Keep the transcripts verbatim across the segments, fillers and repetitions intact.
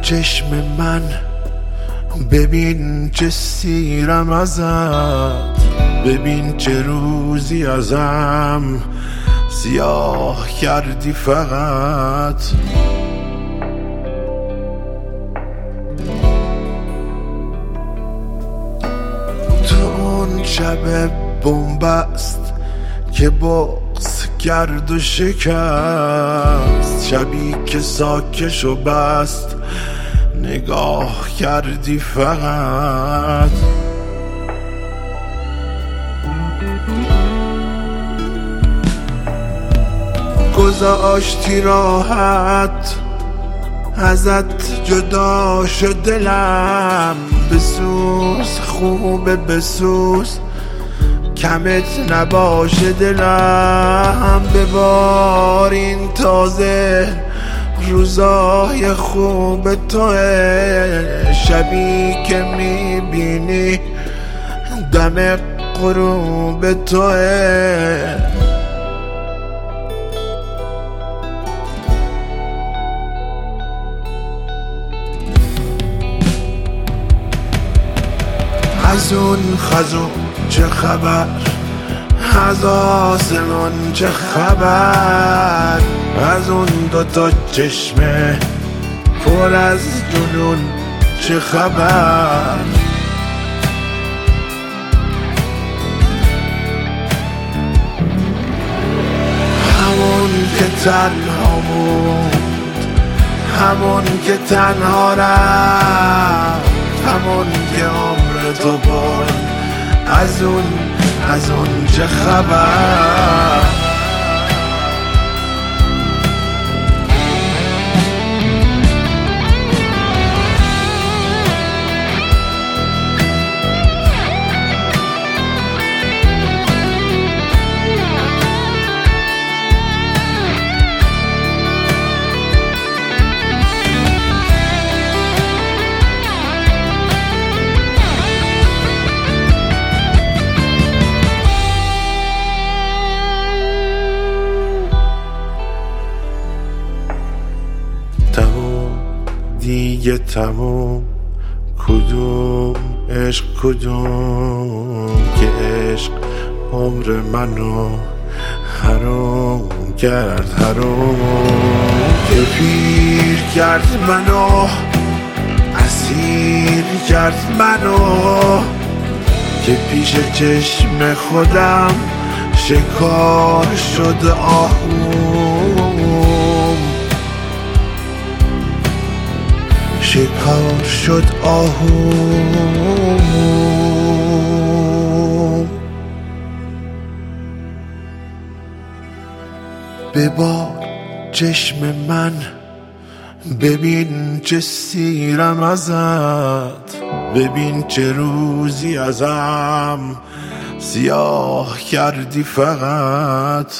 چشم من ببین چه سیرم ازت، ببین چه روزی ازم سیاه کردی فقط. تو اون شب بنبست که بغض کرد و شکست، شبی که ساکش و بست نگاه کردی فقط. گذاشتی راحت ازت جدا شد دلم، بسوز خوبه بسوز کمت نباشه دلم. ببار این تازه روزای خوب توه، شبی که میبینی دم غروب توه. از اون خزون چه خبر، از آسمان چه خبر، از اون دوتا چشمه پر از جنون چه خبر. همون که تنها بود، همون که تنها رفت، همون که عمر تو بود، از اون از اون چه خبر. تموم دیگه تموم، کدوم عشق کدوم که عشق عمر منو حرام کرد، حرام که پیر کرد منو، اسیر کرد منو، که پیش چشم خودم شکار شد آهوم، شکار شد آهوم. ببار چشم من ببین چه سیرم ازت، ببین چه روزی ازم سیاه کردی فقط.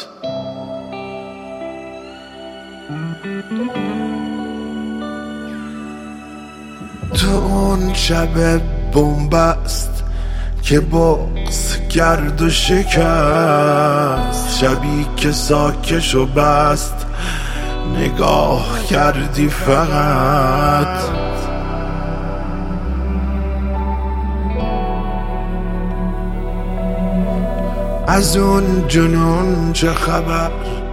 تو اون شب بنبست که بغض کرد و شکست، شبی که ساکش و بست نگاه کردی فقط. از اون جنون چه خبر،